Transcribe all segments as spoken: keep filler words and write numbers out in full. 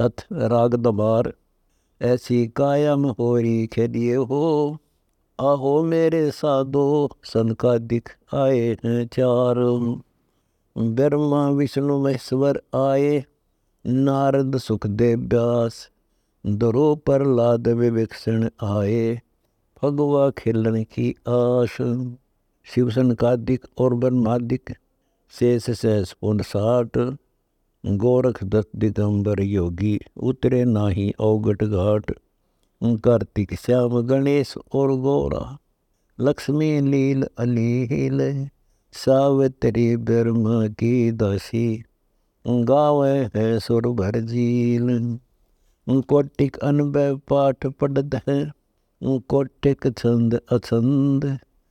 अथ राग दबार। ऐसी कायम होरी खेलिए हो, आहो मेरे साधो सनकादिक आए हैं चार। ब्रह्मा विष्णु महेश्वर आए, नारद सुखदेव व्यास, दरो प्रहलाद विभीषण आए, भगवा खेलन की आश। शिव सनकादिक और ब्रह्मादिक शेष सहस उनसाठ, गोरख दत्त दिगंबर योगी उतरे नाही अवगट घाट। कार्तिक श्याम गणेश और गौरा, लक्ष्मी लील अलील, सावित्री ब्रह्मा की दासी, गावे है सुर भर झील। कोटिक अनबय पाठ पढ़त है, कोटिक छंद अछंद,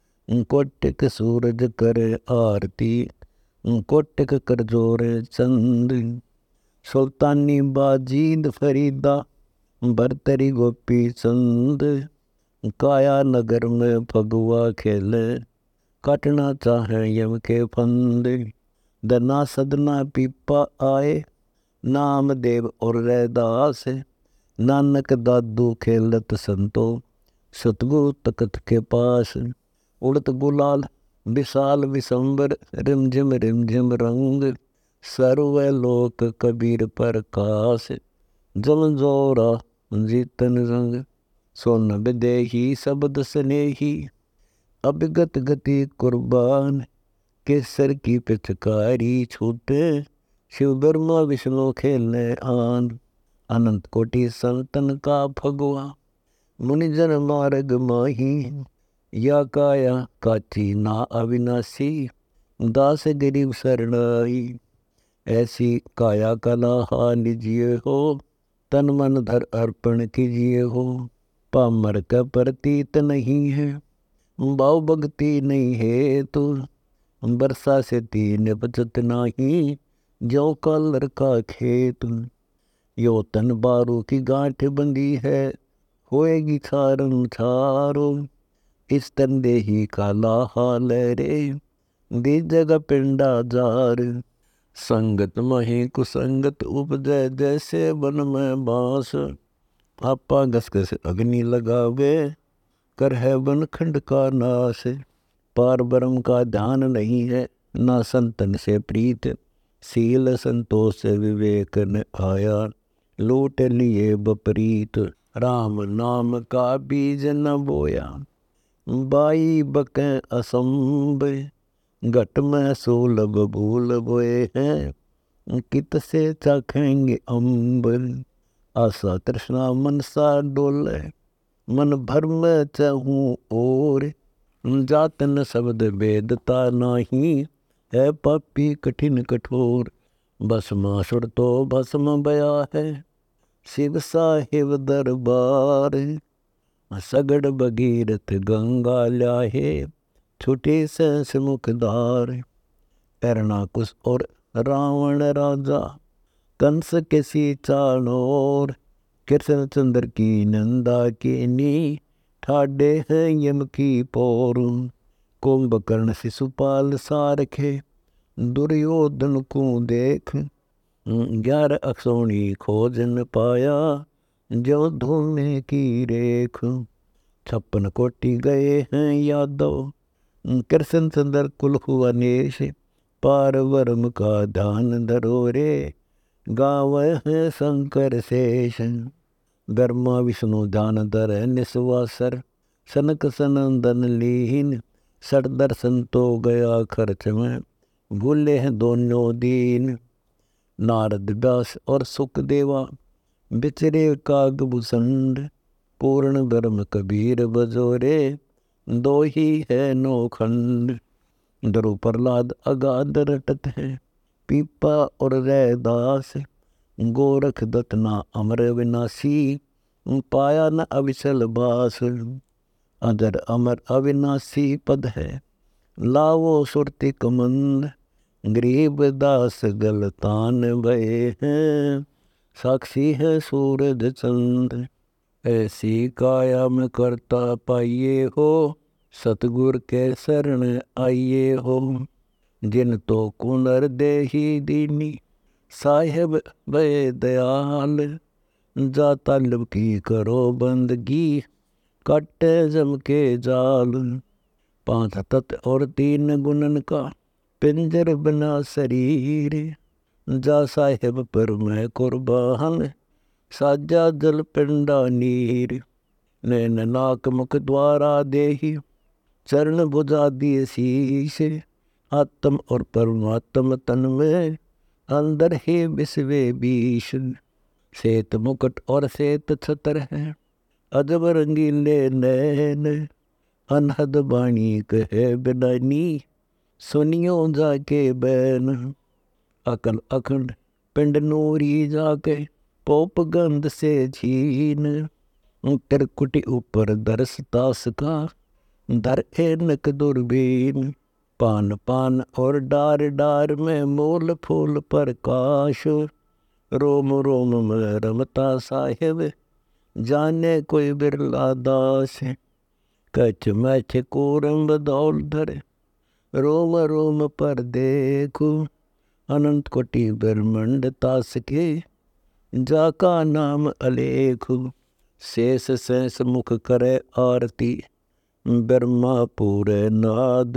कोटिक सूरज करे आरती, कोटिक कर जोरे चंद। सुल्तानी बाजीद फरीदा, बरतरी गोपी चंद, काया नगर में फगुआ खेले, काटना चाहे यम के फंद। दना सदना पीपा आए, नाम देव और रैदास, नानक दादू खेलत संतो, सतगुरु तकत के पास। उड़त गुलाल विशाल विशंबर, रिमझिम रिमझिम रंग, सर्व लोक कबीर प्रकाश, जल जोरा जीतन रंग। सोन विदेही शब्द स्नेही, अभिगत गति कुर्बान, केसर की पिचकारी छूटे, शिव ब्रह्मा विष्णु खेलने आन। अनंत कोटि संतन का भगवा, मुनिजन मार्ग माही, या काया काची ना अविनाशी, दास गरीब शरणाई। ऐसी काया कला लीजिए हो, तन मन धर अर्पण कीजिए हो। पामर का प्रतीत नहीं है, भाव भक्ति नहीं है तो, बरसा से तीन बचत नाही, जो कलर का खेत। यो तन बारू की गांठ बंदी है, होएगी छारन छारो, इस तन देही काला हाल रे, दी जगह पिंडा जार। संगत मही कुसंगत उपजै, जैसे वन में बांस, आपा घस घस अग्नि लगावे, कर है वन खंड का नाश। पार ब्रह्म का ध्यान नहीं है, ना संतन से प्रीत, सील संतोष से विवेक न आया, लूट लिए विपरीत। राम नाम का बीज न बोया, बाई बकै असंभ, घट में सोलभ भूल बोए हैं, कित से चाखेंगे अम्ब। आशा तृष्णा मन सा डोले, मन भर में चहूँ और, जातन शब्द वेदता नाही, है पापी कठिन कठोर। भस्मासुर तो भस्म बया है, शिव साहिब दरबार, सगड़ भगीरथ गंगा ल्याहे, छुटे सहस मुखदार। हिरणाकुश और रावण राजा, कंस के सी चाणोर, कृष्ण चंद्र की नंदा की नी, ठाडे हैं यम की पोर। कुंभकर्ण शिशुपाल सारखे, दुर्योधन को देख, ग्यारह अक्षौणी खोज न पाया, जो धूमे की रेख। छप्पन कोटि गए हैं यादव, कृष्ण चंद्र कुल हुआ नेश, पार ब्रह्म का ध्यान धरो रे, गावे हैं शंकर शेष। ब्रह्मा विष्णु ध्यान धर निस्वासर, सनक सनंदन लीन, सर दर्शन तो गया खर्च में, भूले हैं दोनों दीन। नारद व्यास और सुखदेवा, बिचरे काग भूषण, पूर्ण ब्रह्म कबीर बजोरे, दो ही है नौ खंड। दरु प्रहलाद अगाध रटत है, पीपा और रैदास, गोरख दत्त ना अमर विनाशी, पाया न अविचल बास। अजर अमर अविनाशी पद है, लावो सुरति कमंद, गरीब दास गलतान भये हैं, साक्षी है सूरज चंद। ऐसी काया में करता पाइए हो, सतगुर के शरण आइए हो। जिन तो कुनर देही दीनी, साहेब बे दयाल, जा तालब की करो बंदगी, काटे जम के जाल। पांच तत्व और तीन गुणन का, पिंजर बना शरीर, जा साहेब पर मैं कुर्बान, साजा जल पिंडा नीर। नैन नाक मुख द्वारा देही, चरण भुजा दिए शीश, आत्म और परमात्म तन में, अंदर ही बिस्वे बीश। श्वेत मुकुट और श्वेत छत्र है, अजब रंगीले नैन, अनहद बाणी कहे बिलानी, सुनियो जाके बैन। अकल अखंड पिंड नूरी जाके, पोप गंध से झीन, त्रिकुटी ऊपर दरस तास का, दर एनक दुर्बीन। पान पान और डार डार में मूल फूल प्रकाश, रोम रोम में रमता साहेब, जाने कोई बिरला दास। कछ मछ कोरम्ब दौल धरे, रोम रोम पर देखो, अनंत कोटि ब्रह्मंड तास के, जाका नाम अलेखु। शेष शेष मुख करे आरती, ब्रह्मा पूरे नाद,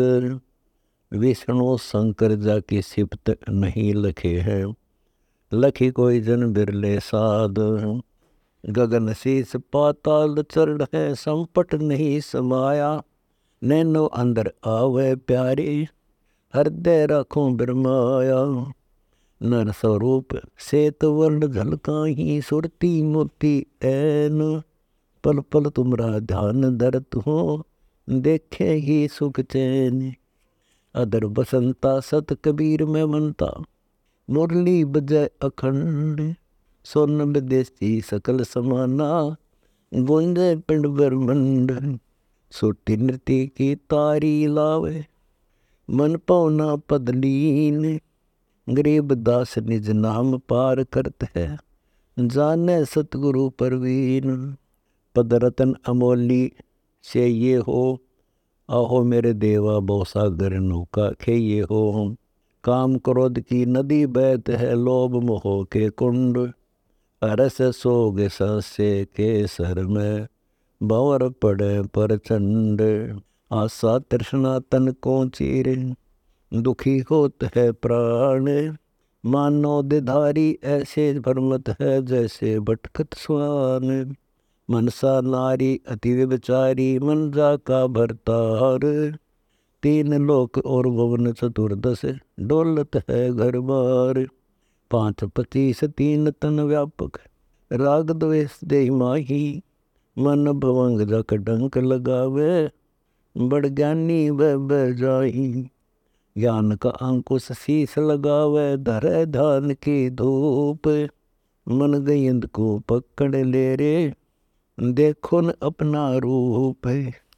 विष्णु शंकर जाकी सिफत नहीं लखे हैं, लखी कोई जन बिरले साध। गगन शीस पाताल चरण है, संपट नहीं समाया, नैनो अंदर आवे प्यारे, हृदय राखूं बिरमाया। नर स्वरूप श्वेत वर्ण झलकाही, सुरती मोती ऐन, पल पल तुमरा ध्यान धरत हो, देखे ही सुख चैन। अदर बसंता सत कबीर में मनता, मुरली बजय अखंड, सोन विदेशी सकल समाना, गुंजय पिंड ब्रह्मंड। सोटी नृत्य की तारी लावे, मन पौना पदलीन, गरीब दास निज नाम पार करत है, जाने सतगुरु परवीन। पद रतन अमोली से ये हो, आहो मेरे देवा बहुसागर नौका खे ये हो। काम क्रोध की नदी बहत है, लोभ मोह के कुंड, अरस सोग ससे के सर में, भंवर पड़े प्रचंड। आशा तृष्णा तन को चीरे, दुखी होत है प्राण, मानो दिधारी ऐसे भ्रमत है, जैसे भटकत स्वान। मनसा नारी अति विचारी, मन जाका भरतार, तीन लोक और भवन चतुर्दश, डोलत है घर बार। पांच पच्चीस तीन तन व्यापक, राग द्वेष देहि माही, मन भवंग जक डंक लगावे, बड़ ज्ञानी वह बह जाही। ज्ञान का अंकुश शीस लगावे, धरे धान की धूप, मन गयंद को पकड़ ले रे, देखो न अपना रूप।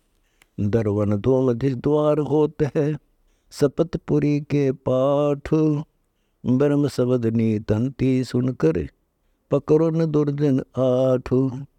दरवन धूम जिस द्वार होते है, सपतपुरी के पाठ, ब्रह्म शब्द नीतंती सुनकर, पकड़ो न दुर्जन आठ।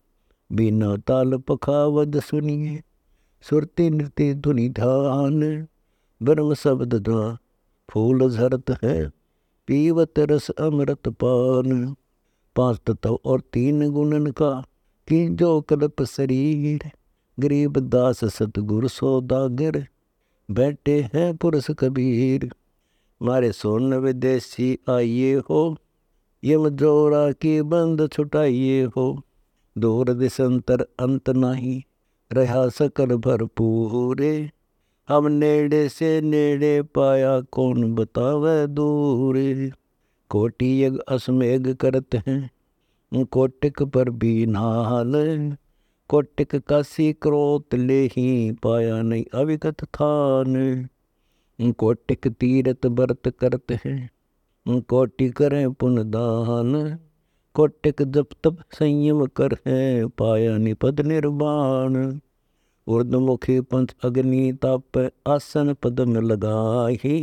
बिना ताल पखावद सुनिए, सुरती नृत्य धुनि ध्यान, ब्रह्म शब्द धा फूल झरत है, पीवत रस अमृत पान। पांच तत्व और तीन गुणन का, की जो कल्प शरीर, गरीब दास सतगुरु सौदागर, बैठे हैं पुरुष कबीर। मारे सोन विदेशी आइए हो, यम जोड़ा की बंद छुटाइए हो, दूर दिसंतर अंत नहीं, रहा सकल भरपूरे। हम नेड़े से नेड़े पाया, कौन बतावे दूरे। कोटि यज्ञ असमेघ करत हैं, कोटिक पर भी नाल, कोटिक काशी क्रोत ले ही, पाया नहीं अविगत थान। कोटिक तीरथ व्रत करते हैं, कोटि करें पुण्य दान, कोटिक जप तप संयम कर है, पाया निपद निर्वाण। ऊर्ध्वमुखी पंच अग्नि ताप, आसन पद में लगाही,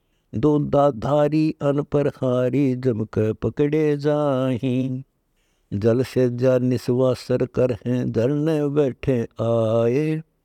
दूधाधारी अनपरहारी, जम के पकड़े जाही। जल से जा निस्वासर कर हैं, धरने बैठे आए,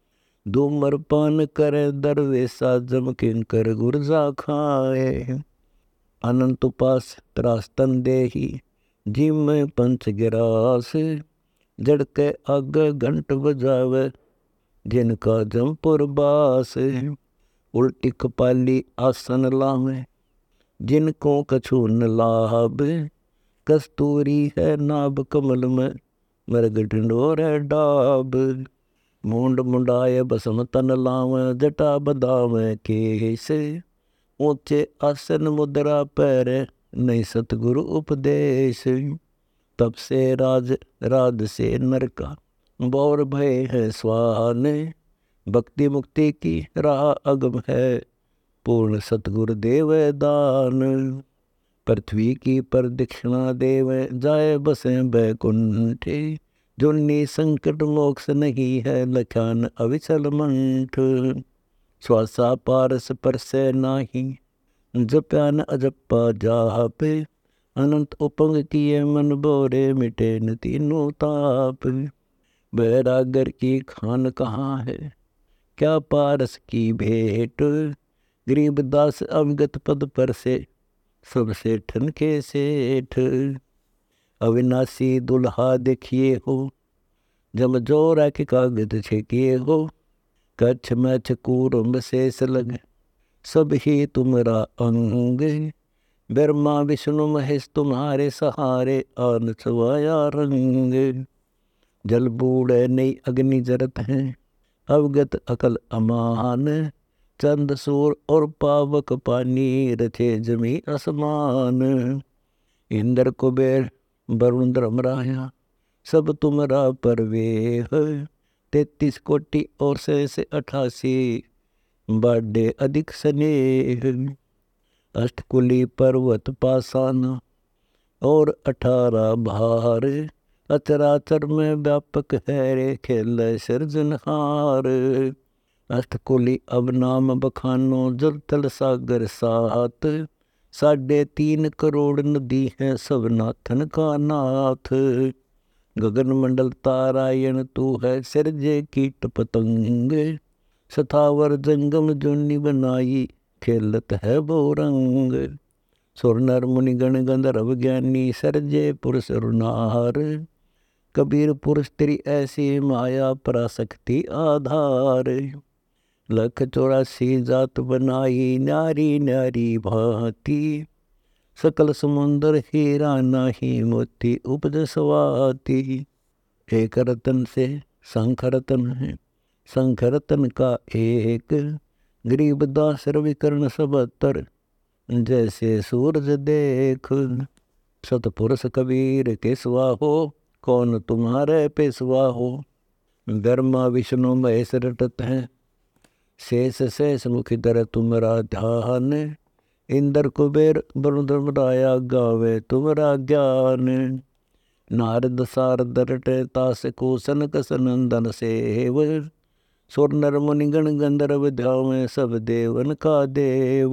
धूमर पान करे दरवेसा, जम किन कर गुरजा खाए। अनंत उपास त्रास्तन देही जिम में पंच गिरास जड़ के अग घंट बजावे जिनका जमपुर बास उल्टी कपाली आसन लावे जिनको कछु न लाभ कस्तूरी है नाभ कमल में मृग ढिंडोर है डाब मूंड मुंडाए बसम तन लावे जटा बदावे केस ऊंचे आसन मुद्रा पैर नहीं सतगुरु उपदेश तब से राज राज से नर का बौर भय है स्वान भक्ति मुक्ति की राह अगम है पूर्ण सतगुरु देव दान पृथ्वी की प्रदक्षिणा देव जाए बसे बैकुंठे जुन्नी संकट मोक्ष नहीं है लखान अविचल मंठ श्वासा पारस पर से नाही जप्यान अजप्पा जाह पे अनंत उपंग किए मन बोरे मिटे न तीनों ताप बैरागर की खान कहाँ है क्या पारस की भेंट गरीबदास अवगत पद पर से सबसे ठनके सेठ अविनाशी दुल्हा देखिए हो जब जोरा के कागज छेकिए हो कच्छ मैछ कूरम शेष लगे सब ही तुमरा अंग ब्रह्मा विष्णु महेश तुम्हारे सहारे आन छवाया रंग जल बूढ़े नई अग्नि जरत हैं अवगत अकल अमान चंद सूर और पावक पानी रचे जमी आसमान इंद्र कुबेर वरुण धर्मराया सब तुमरा परवेह तैतीस कोटि और से से अठासी बाडे अधिक स्नेह अष्टकुली पर्वत पाषाण और अठारह भार अचराचर में व्यापक है रे खेल सृजनहार अष्टकुली अब नाम बखानो जल तल सागर सात साढ़े तीन करोड़ नदी है सब नाथन का नाथ गगन मंडल तारायण तू है सिरजे कीट पतंग सथावर जंगम जोनी बनाई खेलत है बोरंग सुर नर मुनि गण गंधर्व ज्ञानी सरजे पुरुष रुनार कबीर पुरुष तेरी ऐसी माया पराशक्ति आधार लख चौरासी जात बनाई नारी नारी भांति सकल समुंदर हीरा नाही मोती उपज स्वाति एक रतन से शंख रतन है शंख रतन का एक गरीबदास रविकर्ण सबतर जैसे सूरज देख सतपुरुष कबीर केसवा हो कौन तुम्हारे पेशवा हो ब्रह्मा विष्णु महेश रटत हैं शेष शेष मुखी दर तुमरा ध्यान इंद्र कुबेर वरुण धर्मराया गावे तुमरा ज्ञान नारद सारद रटे तास को सनक सनंदन सेव सुर नर मुनि गण गंधर्व ध्यावे सब देवन का देव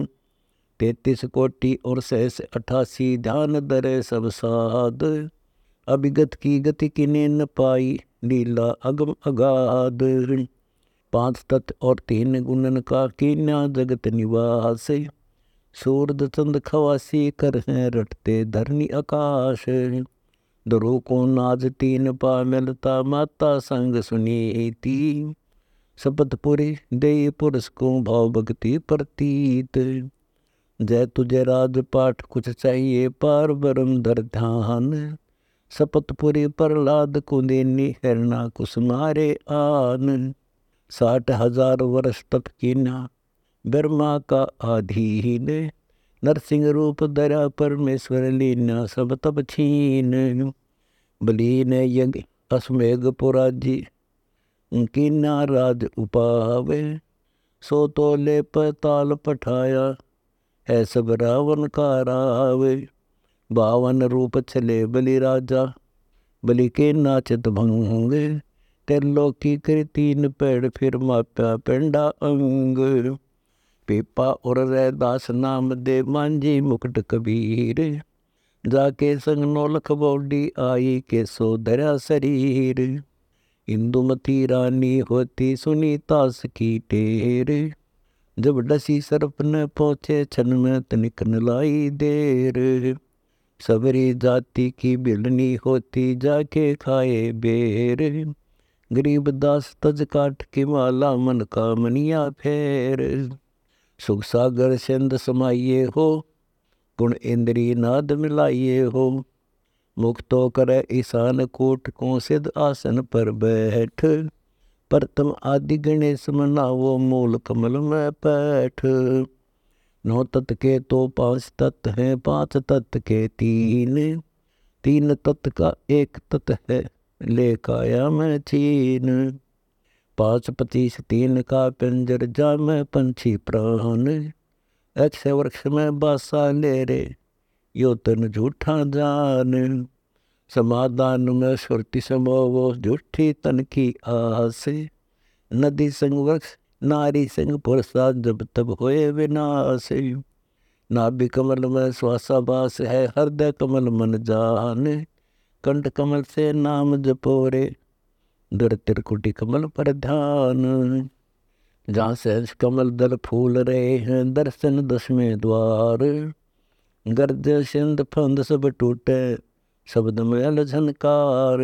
तैतीस कोटि और सहस अठासी ध्यान दरे सब साध अभिगत की गति किने न पाई लीला अगम अगाध पांच तत्व और तीन गुणन का कीन्या जगत निवास सूरद चंद खवासी कर हैं रटते धरनी आकाश दरो को नाज तीन पा मिलता माता संग सुनीति शपथपुरी दे पुरुष को भाव भक्ति प्रतीत जय तुझे राजपाठ कुछ चाहिए पार ब्रह्म धर ध्यान शपथपुरी प्रहलाद को देनी हिरणा कुसुमारे आन साठ हजार वर्ष तप कीना ब्रह्मा का आधीन नरसिंह रूप दरा परमेश्वर लीना सब तब छीन बलीन यज्ञ अश्वमेघ पुराजी कीना राज उपावे सो तो ले पताल पठाया है सब रावण का रावे बावन रूप चले बलि राजा बलि के नाचत भंग त्रिलोकी कर तीन पेड़ फिर माप्या पेंडा अंग पीपा और रैदास नाम दे मांझी मुकुट कबीर जाके संग नौलख बौडी आई के सो धरा शरीर इंदुमती रानी होती सुनी तास की टेर जब डसी सर्प न पहुँचे छन में तनिक न लाई देर। सबरी जाति की बिलनी होती जाके खाए बेर। गरीब दास तज काठ की माला मन का मनिया फेर। सुख सागर सिंध समाइए हो गुण इंद्री नाद मिलाइए हो। मुक्तो करे ईशान कूट को सिद्ध आसन पर बैठ। प्रथम आदि गणेश मनावो मूल कमल में पैठ। नौ तत्व के तो पांच तत्व हैं पांच तत्व के तीन। तीन तत्व का एक तत्व है ले काया में चीन। पांच पच्चीस तीन का पिंजर जा में पंछी प्राण। अक्ष वृक्ष में बासा ले रे यो तन झूठा जान। समाधान में सुरति समोवो झूठी तन की आस। नदी संग वृक्ष नारी संग पुरुषा जब तब होए विनाश। नाभि कमल में श्वासाभास है हृदय कमल मन जान। कंठ कमल से नाम जपोरे दर त्रिकुटी कमल पर ध्यान। जहाँ सहज कमल दल फूल रहे हैं दर्शन दसवें द्वार। गर्ज सिंध फंद सब टूटे शब्द में झनकार।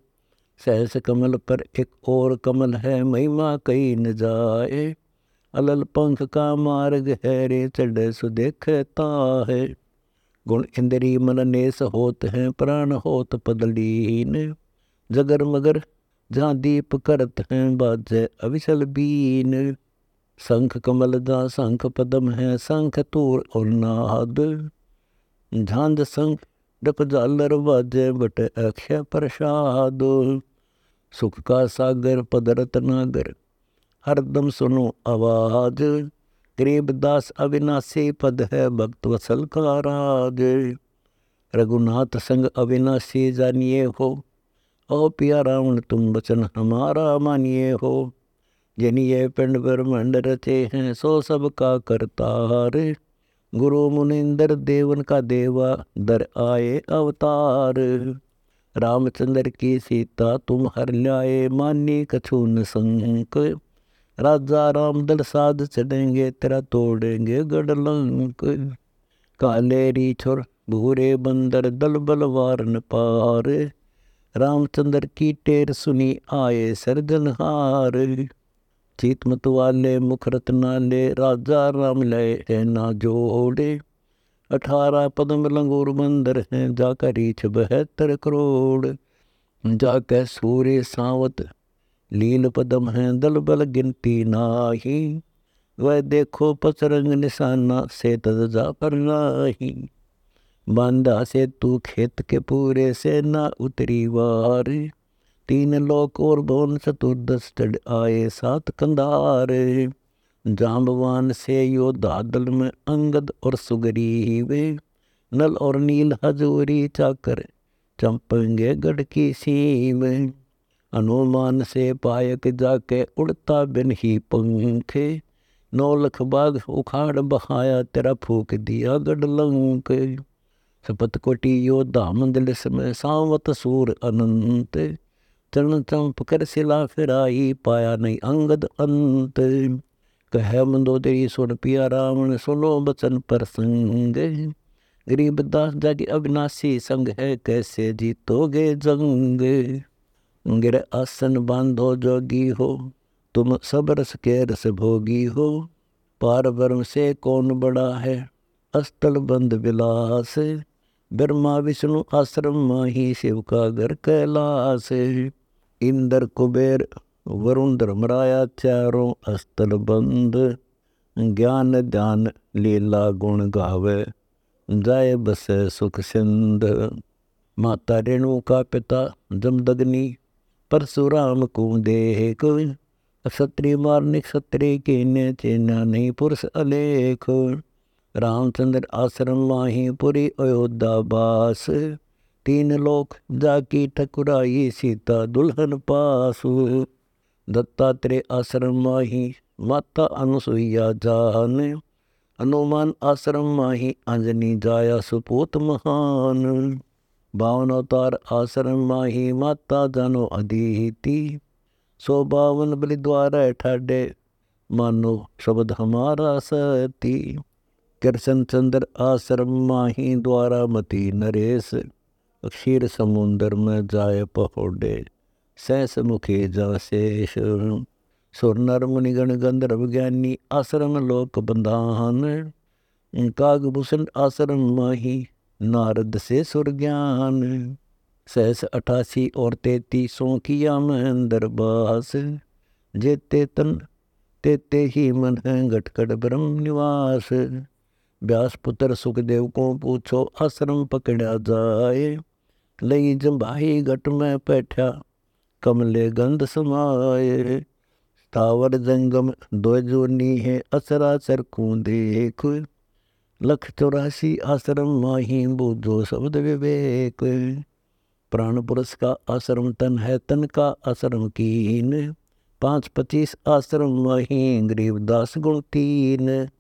सहस कमल पर एक और कमल है महिमा कही न जाए। अलल पंख का मार्ग है रे चढ़े सु देखता है। गुण इंद्री मन नेस होत हैं प्राण होत पदलीन। जगर मगर जहाँ दीप करत हैं बाजे अविचल बीन। शंख कमल जहाँ शंख पदम है शंख तूर और नाद। झांझ शंख डक झालर बाजे बट अक्षय प्रसाद। सुख का सागर पदरत नागर हरदम सुनो आवाज। गरीब दास अविनाशी पद है भक्त वसल का राज। रघुनाथ संग अविनाशी जानिए हो ओ पिया रावण तुम वचन हमारा मानिए हो। जिन्हें पिंड ब्रह्मांड रचे हैं सो सब का करतार। गुरु मुनिंदर देवन का देवा दर आए अवतार। रामचंद्र की सीता तुम हर ल्याए मानी कछु न संक। राजा राम दल साध चढ़ेंगे तेरा तोड़ेंगे गढ़ लंक। काले रीछोर भूरे बंदर दल बलवार न पार। रामचंद्र की टेर सुनी आए सर्जनहार। चीत मत वाले मुख रत्नाले राजा राम लय है ना जोड़े। अठारह पद्म लंगूर बंदर हैं जाका रीछ बहत्तर करोड़। जाके सूर्य सावत लील पदम हैं दल बल गिनती नाही। वह देखो पचरंग निशाना से तज जा पर नाही। बांधा से तू खेत के पूरे से ना उतरी वार। तीन लोक और भवन चतुर्दश चढ़ आए सात कंधार। जाम्बवान से योद्धा दल में अंगद और सुग्रीव। नल और नील हजूरी चाकर चंपेंगे गढ़ की सीम। हनुमान से पायक जाके उड़ता बिन ही पंखे। नौ लख बाग उखाड़ बहाया तेरा फूक दिया गढ़ लंक। सपत कोटि योद्धा मंदलिस में सावत सूर अनंत। चरण चंप कर सिला फिराई पाया नहीं अंगद अंत। कह मंदोदरी सुन पिया रावण सुनो बचन पर संग। गरीब दास जागे अविनाशी संग है कैसे जीतोगे जंग। गिर आसन बांधो जोगी हो तुम सब रस के रस भोगी हो। पार ब्रह्म से कौन बड़ा है अस्तल बंद विलास। ब्रह्मा विष्णु आश्रम माही शिव का घर कैलास। इंद्र कुबेर वरुण धर्मराया चारों अस्तल बंद। ज्ञान ध्यान लीला गुण गावे जाए बसे सुख सिंध। माता रेणु का पिता जमदग्नि परशुराम को देख। क्षत्रिय मारने क्षत्रिय के ने चेना नहीं पुरुष अलेख। रामचंद्र आश्रम माही पुरी अयोध्या बास। तीन लोक जाकी ठकुराई सीता दुल्हन पास। दत्तात्रेय आश्रम माही माता अनुसुईया जान। हनुमान आश्रम माही अंजनी जाया सुपूत महान। बावन अवतार आश्रम माही माता जानो अदिति। सो बावन बलि द्वार ठाडे मानो शब्द हमारा सती। कृष्ण चंद्र आश्रम माही द्वारा मती नरेश। क्षीर समुंदर में जाय पहोडे सहस मुखे जाशेष। सुर नर मुनिगण गंधर्व ज्ञानी आश्रम लोक बंधान। कागभूषण आश्रम माही नारद से सुर ज्ञान। सहस अठासी और तैतीसों किया में दरबास। जेते तन तेते ही मन है घटकट ब्रह्म निवास। व्यास पुत्र सुखदेव को पूछो आश्रम पकड़ा जाए। लई जम्भाई घट में बैठा कमले गंध समाये। स्थावर जंगम दो जोनी है असरासर को देख। लख चौरासी आश्रम माही बूझो शब्द विवेक। प्राण पुरुष का आश्रम तन है तन का आश्रम कीन। पाँच पच्चीस आश्रम माही गरीबदास गुण तीन।